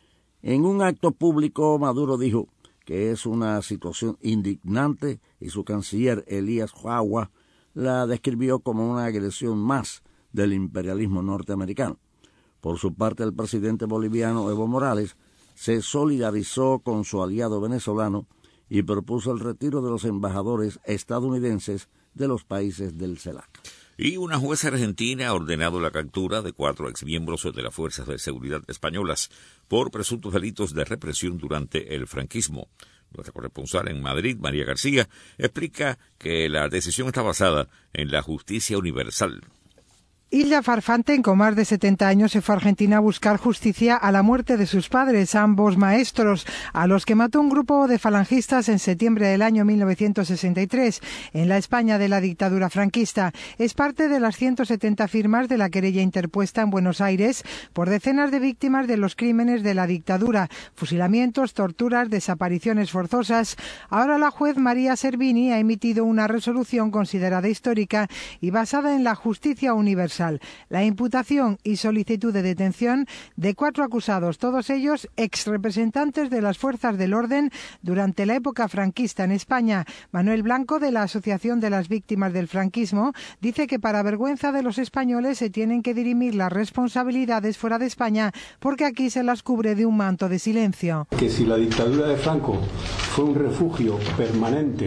En un acto público, Maduro dijo que es una situación indignante y su canciller Elías Jagua la describió como una agresión más del imperialismo norteamericano. Por su parte, el presidente boliviano Evo Morales se solidarizó con su aliado venezolano y propuso el retiro de los embajadores estadounidenses de los países del CELAC. Y una jueza argentina ha ordenado la captura de cuatro exmiembros de las fuerzas de seguridad españolas por presuntos delitos de represión durante el franquismo. Nuestra corresponsal en Madrid, María García, explica que la decisión está basada en la justicia universal. Hilda Farfante, con más de setenta años, se fue a Argentina a buscar justicia a la muerte de sus padres, ambos maestros, a los que mató un grupo de falangistas en septiembre del año mil novecientos sesenta y tres, en la España de la dictadura franquista. Es parte de las ciento setenta firmas de la querella interpuesta en Buenos Aires por decenas de víctimas de los crímenes de la dictadura, fusilamientos, torturas, desapariciones forzosas. Ahora la juez María Servini ha emitido una resolución considerada histórica y basada en la justicia universal. La imputación y solicitud de detención de cuatro acusados, todos ellos exrepresentantes de las fuerzas del orden durante la época franquista en España. Manuel Blanco, de la Asociación de las Víctimas del Franquismo, dice que para vergüenza de los españoles se tienen que dirimir las responsabilidades fuera de España, porque aquí se las cubre de un manto de silencio. Que si la dictadura de Franco fue un refugio permanente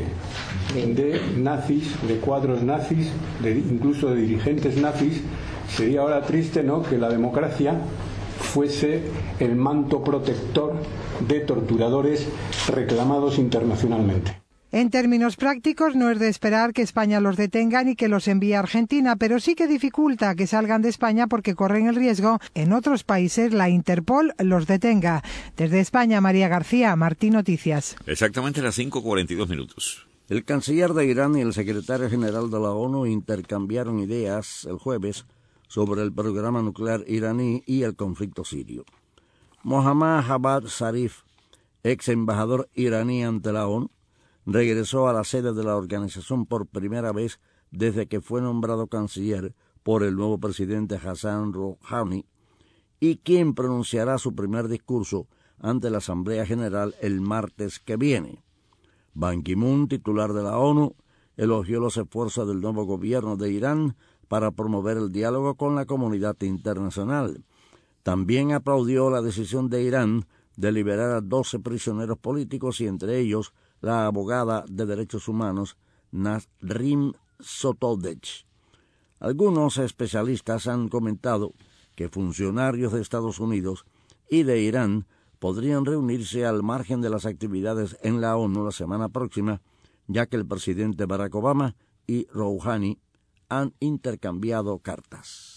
de nazis, de cuadros nazis, de, incluso de dirigentes nazis, sería ahora triste, ¿no?, que la democracia fuese el manto protector de torturadores reclamados internacionalmente. En términos prácticos, no es de esperar que España los detenga ni que los envíe a Argentina, pero sí que dificulta que salgan de España porque corren el riesgo en otros países la Interpol los detenga. Desde España, María García, Martí Noticias. Exactamente las cinco cuarenta y dos minutos. El canciller de Irán y el secretario general de la ONU intercambiaron ideas el jueves sobre el programa nuclear iraní y el conflicto sirio. Mohammad Javad Zarif, ex embajador iraní ante la ONU, regresó a la sede de la organización por primera vez desde que fue nombrado canciller por el nuevo presidente Hassan Rouhani, y quien pronunciará su primer discurso ante la Asamblea General el martes que viene. Ban Ki-moon, titular de la ONU, elogió los esfuerzos del nuevo gobierno de Irán para promover el diálogo con la comunidad internacional. También aplaudió la decisión de Irán de liberar a doce prisioneros políticos y entre ellos la abogada de derechos humanos Nasrin Sotoudeh. Algunos especialistas han comentado que funcionarios de Estados Unidos y de Irán podrían reunirse al margen de las actividades en la ONU la semana próxima, ya que el presidente Barack Obama y Rouhani han intercambiado cartas.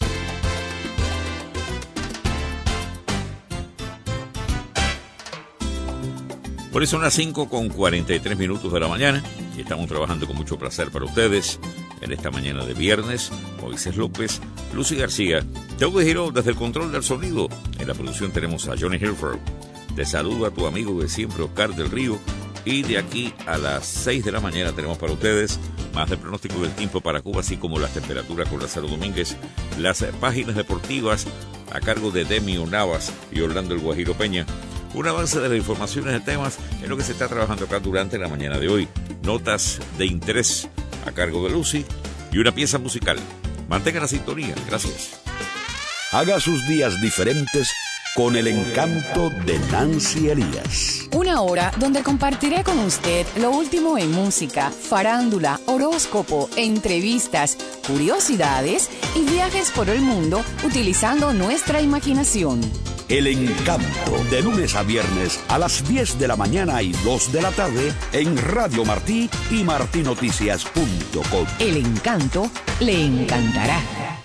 Por eso son las cinco con cuarenta y tres minutos de la mañana y estamos trabajando con mucho placer para ustedes en esta mañana de viernes. Moisés López, Lucy García, Teudo Giró desde el control del sonido. En la producción tenemos a Johnny Hilford. Te saluda tu amigo de siempre, Oscar del Río. Y de aquí a las seis de la mañana tenemos para ustedes más del pronóstico del tiempo para Cuba, así como las temperaturas con Lázaro Domínguez, las páginas deportivas a cargo de Demio Navas y Orlando El Guajiro Peña. Un avance de las informaciones de temas en lo que se está trabajando acá durante la mañana de hoy. Notas de interés a cargo de Lucy y una pieza musical. Mantengan la sintonía. Gracias. Haga sus días diferentes con el encanto de Nancy Elías. Una hora donde compartiré con usted lo último en música, farándula, horóscopo, entrevistas, curiosidades y viajes por el mundo utilizando nuestra imaginación. El encanto, de lunes a viernes a las diez de la mañana y dos de la tarde en Radio Martí y martí noticias punto com. El encanto le encantará.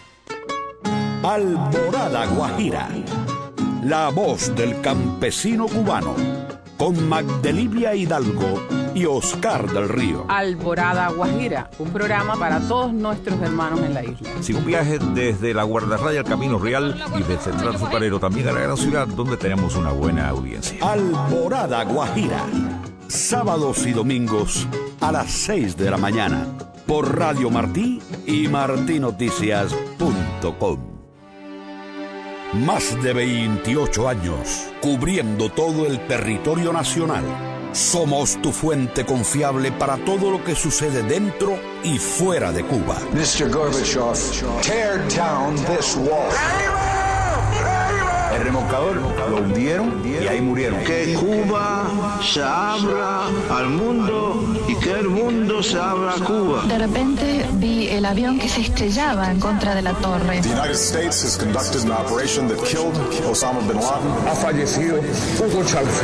Alborada Guajira, la voz del campesino cubano, con Magdelivia Hidalgo y Oscar del Río. Alborada Guajira, un programa para todos nuestros hermanos en la isla. Si un viaje desde la Guardarraya al Camino Real y de Central Azucarero también a la gran ciudad, donde tenemos una buena audiencia. Alborada Guajira, sábados y domingos a las seis de la mañana, por Radio Martí y martí noticias punto com. Más de veintiocho años, cubriendo todo el territorio nacional. Somos tu fuente confiable para todo lo que sucede dentro y fuera de Cuba. mister Gorbachev, tear down this wall. El remolcador lo hundieron y ahí murieron. Que Cuba se abra al mundo y que el mundo se abra a Cuba. De repente vi el avión que se estrellaba en contra de la torre. The United States has conducted an operation that killed Osama bin Laden. Ha fallecido Hugo Chávez.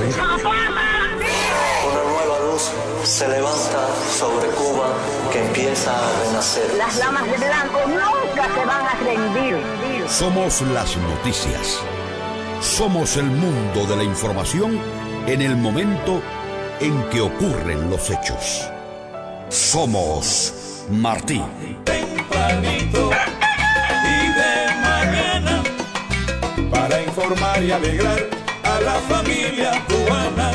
Una nueva luz se levanta sobre Cuba que empieza a renacer. Las damas de blanco nunca se van a rendir. Somos las noticias. Somos el mundo de la información en el momento en que ocurren los hechos. Somos Martí. Tempranito y de mañana, para informar y alegrar a la familia cubana.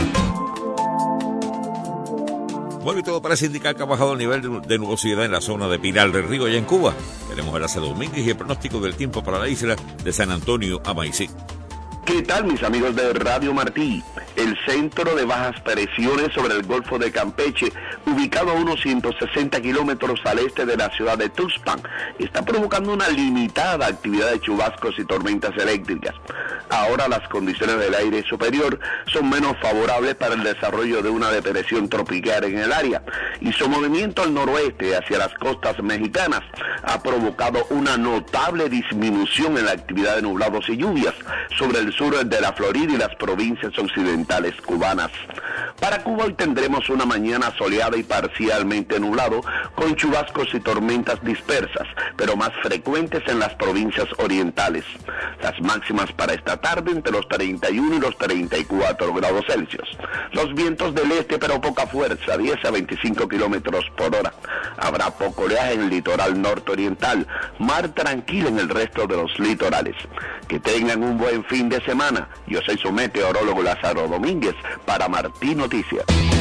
Bueno, y todo parece indicar que ha bajado el nivel de, de nubosidad en la zona de Pinar del Río, allá en Cuba. Tenemos a Lázaro Domínguez y el pronóstico del tiempo para la isla de San Antonio a Maicí. ¿Qué tal, mis amigos de Radio Martí? El centro de bajas presiones sobre el Golfo de Campeche, ubicado a unos ciento sesenta kilómetros al este de la ciudad de Tuxpan, está provocando una limitada actividad de chubascos y tormentas eléctricas. Ahora las condiciones del aire superior son menos favorables para el desarrollo de una depresión tropical en el área, y su movimiento al noroeste hacia las costas mexicanas ha provocado una notable disminución en la actividad de nublados y lluvias sobre el sur de la Florida y las provincias occidentales cubanas. Para Cuba hoy tendremos una mañana soleada y parcialmente nublado, con chubascos y tormentas dispersas, pero más frecuentes en las provincias orientales. Las máximas para esta tarde entre los treinta y uno y los treinta y cuatro grados Celsius. Los vientos del este, pero poca fuerza, diez a veinticinco kilómetros por hora. Habrá poco oleaje en el litoral norte-oriental, mar tranquilo en el resto de los litorales. Que tengan un buen fin de semana. Yo soy su meteorólogo Lázaro Domínguez para Martí Noticias.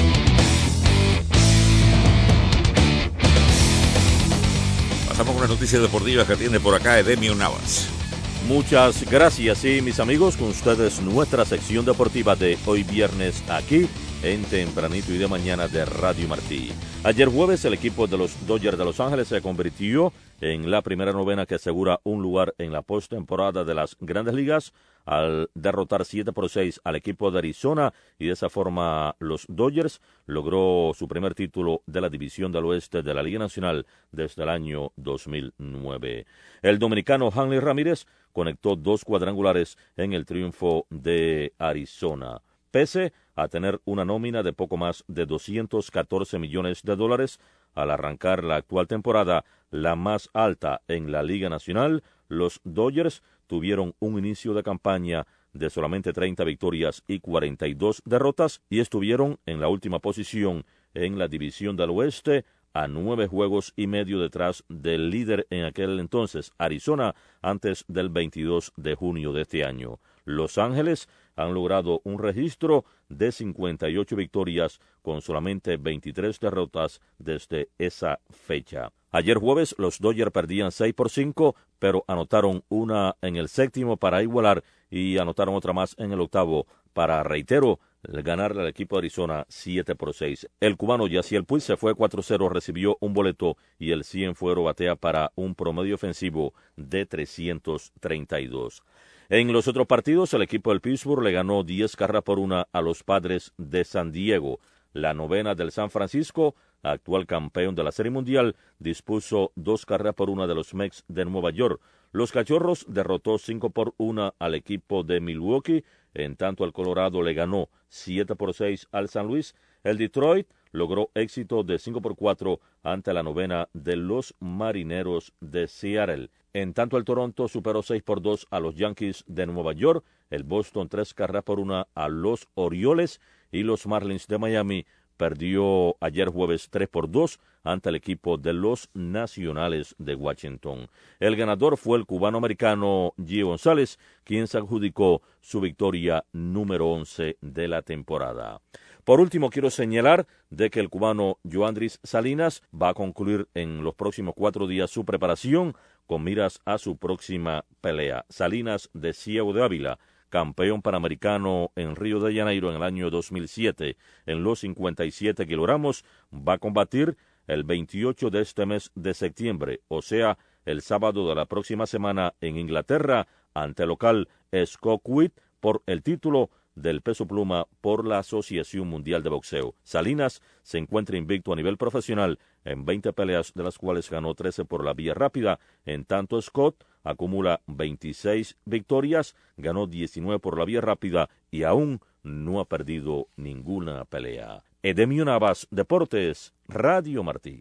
Pasamos con las noticias deportivas que atiende por acá Edemio Navas. Muchas gracias, y mis amigos, con ustedes nuestra sección deportiva de hoy viernes aquí en Tempranito y de Mañana de Radio Martí. Ayer jueves el equipo de los Dodgers de Los Ángeles se convirtió en la primera novena que asegura un lugar en la postemporada de las Grandes Ligas al derrotar siete por seis al equipo de Arizona, y de esa forma los Dodgers logró su primer título de la División del Oeste de la Liga Nacional desde el año dos mil nueve. El dominicano Hanley Ramírez conectó dos cuadrangulares en el triunfo de Arizona. Pese a tener una nómina de poco más de doscientos catorce millones de dólares, al arrancar la actual temporada, la más alta en la Liga Nacional, los Dodgers tuvieron un inicio de campaña de solamente treinta victorias y cuarenta y dos derrotas, y estuvieron en la última posición en la División del Oeste, a nueve juegos y medio detrás del líder en aquel entonces, Arizona, antes del veintidós de junio de este año. Los Ángeles han logrado un registro de cincuenta y ocho victorias con solamente veintitrés derrotas desde esa fecha. Ayer jueves los Dodgers perdían seis por cinco, pero anotaron una en el séptimo para igualar y anotaron otra más en el octavo para, reitero, ganarle al equipo de Arizona siete por seis. El cubano Yasiel Puig se fue cuatro cero, recibió un boleto y el Cienfuegos batea para un promedio ofensivo de trescientos treinta y dos. En los otros partidos, el equipo del Pittsburgh le ganó diez carreras por una a los Padres de San Diego. La novena del San Francisco, actual campeón de la Serie Mundial, dispuso dos carreras por una de los Mets de Nueva York. Los Cachorros derrotó cinco por una al equipo de Milwaukee, en tanto el Colorado le ganó siete por seis al San Luis. El Detroit logró éxito de cinco por cuatro ante la novena de los Marineros de Seattle. En tanto el Toronto superó seis por dos a los Yankees de Nueva York, el Boston tres carreras por una a los Orioles y los Marlins de Miami perdió ayer jueves tres por dos ante el equipo de los Nacionales de Washington. El ganador fue el cubano-americano Gio González, quien se adjudicó su victoria número once de la temporada. Por último, quiero señalar de que el cubano Yoandris Salinas va a concluir en los próximos cuatro días su preparación con miras a su próxima pelea. Salinas de Ciego de Ávila, campeón panamericano en Río de Janeiro en el año dos mil siete en los cincuenta y siete kilogramos, va a combatir el veintiocho de este mes de septiembre, o sea, el sábado de la próxima semana en Inglaterra, ante el local Scott Witt por el título del peso pluma por la Asociación Mundial de Boxeo. Salinas se encuentra invicto a nivel profesional en veinte peleas, de las cuales ganó trece por la vía rápida. En tanto, Scott acumula veintiséis victorias, ganó diecinueve por la vía rápida y aún no ha perdido ninguna pelea. Edemio Navas, Deportes, Radio Martí.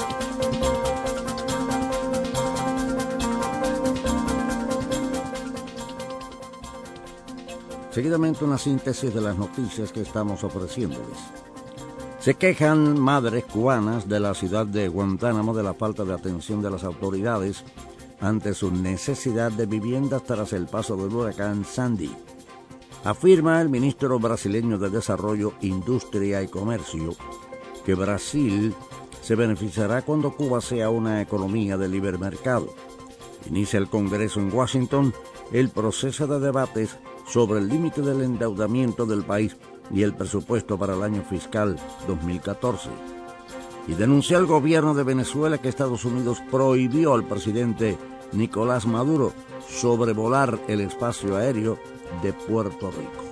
Seguidamente una síntesis de las noticias que estamos ofreciéndoles. Se quejan madres cubanas de la ciudad de Guantánamo de la falta de atención de las autoridades ante su necesidad de viviendas tras el paso del huracán Sandy. Afirma el ministro brasileño de Desarrollo, Industria y Comercio que Brasil se beneficiará cuando Cuba sea una economía de libre mercado. Inicia el Congreso en Washington el proceso de debates sobre el límite del endeudamiento del país y el presupuesto para el año fiscal dos mil catorce. Y denunció al gobierno de Venezuela que Estados Unidos prohibió al presidente Nicolás Maduro sobrevolar el espacio aéreo de Puerto Rico.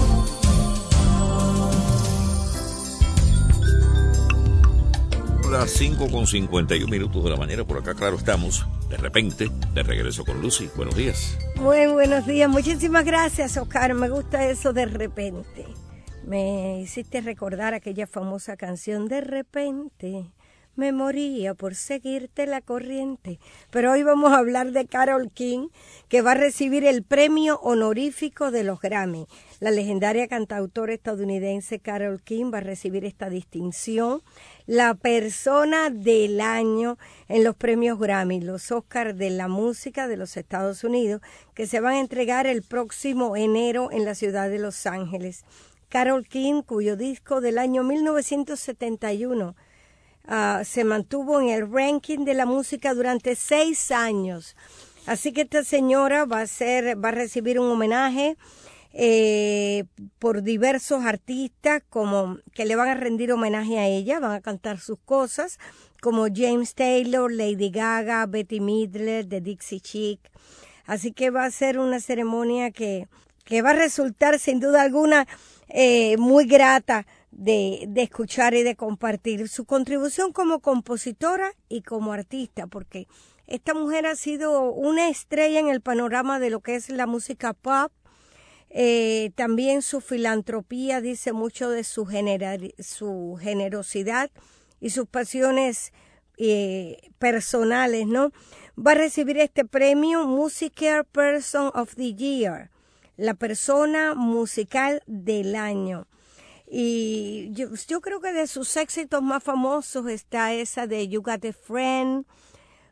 Las cinco con cincuenta y un minutos de la mañana, por acá, claro, estamos, de repente, de regreso con Lucy. Buenos días. Muy buenos días, muchísimas gracias, Oscar, me gusta eso de repente. Me hiciste recordar aquella famosa canción, de repente me moría por seguirte la corriente. Pero hoy vamos a hablar de Carole King, que va a recibir el premio honorífico de los Grammy. La legendaria cantautora estadounidense Carole King va a recibir esta distinción, la persona del año en los premios Grammy, los Oscars de la música de los Estados Unidos, que se van a entregar el próximo enero en la ciudad de Los Ángeles. Carole King, cuyo disco del año mil novecientos setenta y uno uh, se mantuvo en el ranking de la música durante seis años. Así que esta señora va a ser, va a recibir un homenaje eh, por diversos artistas como que le van a rendir homenaje a ella, van a cantar sus cosas, como James Taylor, Lady Gaga, Bette Midler, The Dixie Chick. Así que va a ser una ceremonia que, que va a resultar sin duda alguna Eh, muy grata de, de escuchar y de compartir su contribución como compositora y como artista, porque esta mujer ha sido una estrella en el panorama de lo que es la música pop. Eh, también su filantropía dice mucho de su, genera, su generosidad y sus pasiones eh, personales, ¿no? Va a recibir este premio Musical Person of the Year, la persona musical del año. Y yo, yo creo que de sus éxitos más famosos está esa de You Got a Friend,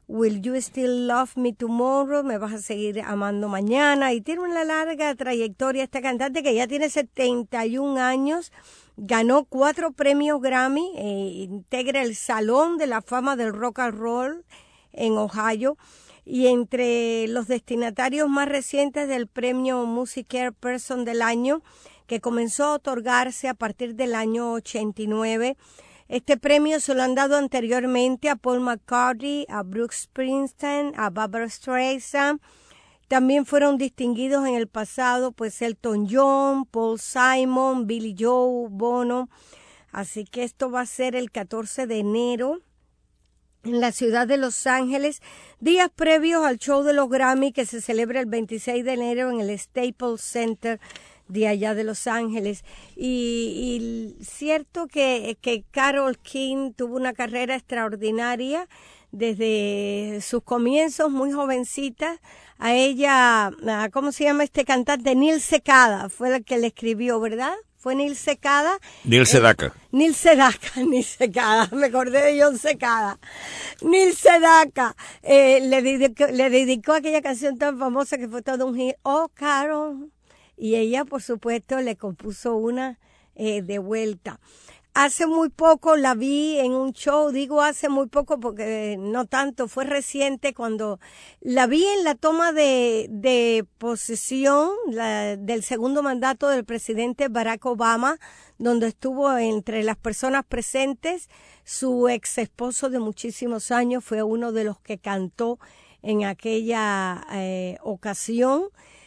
Will You Still Love Me Tomorrow, Me Vas a Seguir Amando Mañana, y tiene una larga trayectoria esta cantante que ya tiene setenta y un años, ganó cuatro premios Grammy, eh, integra el Salón de la Fama del Rock and Roll en Ohio, y entre los destinatarios más recientes del premio Music Care Person del año, que comenzó a otorgarse a partir del año ochenta y nueve, este premio se lo han dado anteriormente a Paul McCartney, a Bruce Springsteen, a Barbra Streisand. También fueron distinguidos en el pasado pues Elton John, Paul Simon, Billy Joe, Bono. Así que esto va a ser el catorce de enero en la ciudad de Los Ángeles, días previos al show de los Grammy que se celebra el veintiséis de enero en el Staples Center de allá de Los Ángeles. Y, y cierto que, que Carole King tuvo una carrera extraordinaria desde sus comienzos, muy jovencita. A ella, a, ¿cómo se llama este cantante? Neil Sedaka fue el que le escribió, ¿verdad? ¿Fue Neil Sedaka? Neil Sedaka. Eh, Neil Sedaka, Neil Sedaka, me acordé de John Secada. Neil Sedaka eh, le, dedicó, le dedicó aquella canción tan famosa que fue todo un hit, Oh, Carole. Y ella, por supuesto, le compuso una eh, de vuelta. Hace muy poco la vi en un show, digo hace muy poco porque no tanto, fue reciente cuando la vi en la toma de, de posesión la, del segundo mandato del presidente Barack Obama, donde estuvo entre las personas presentes su ex esposo de muchísimos años, fue uno de los que cantó en aquella eh, ocasión.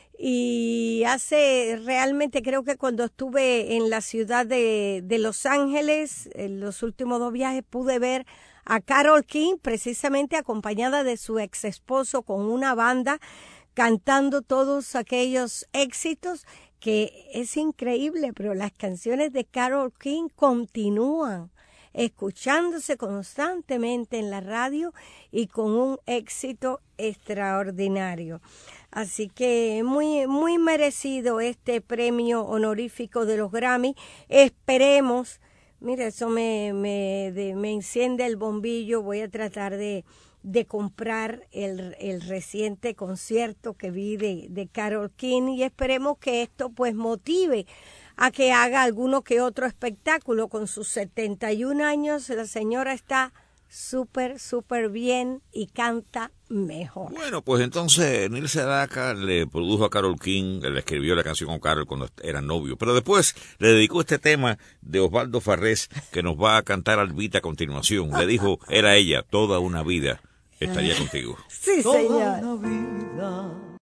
Y hace realmente, creo que cuando estuve en la ciudad de, de Los Ángeles, en los últimos dos viajes, pude ver a Carole King precisamente acompañada de su ex esposo con una banda cantando todos aquellos éxitos que es increíble, pero las canciones de Carole King continúan escuchándose constantemente en la radio y con un éxito extraordinario. Así que muy muy merecido este premio honorífico de los Grammy. Esperemos, mira, eso me me, de, me enciende el bombillo. Voy a tratar de, de comprar el, el reciente concierto que vi de, de Carole King y esperemos que esto pues motive a que haga alguno que otro espectáculo. Con sus setenta y un años, la señora está súper, súper bien y canta mejor. Bueno, pues entonces Neil Sedaka le produjo a Carole King, le escribió la canción con Carole cuando eran novios, pero después le dedicó este tema de Osvaldo Farrés que nos va a cantar Albita a continuación. Le dijo, era ella, toda una vida estaría contigo. Sí, señor. Toda una vida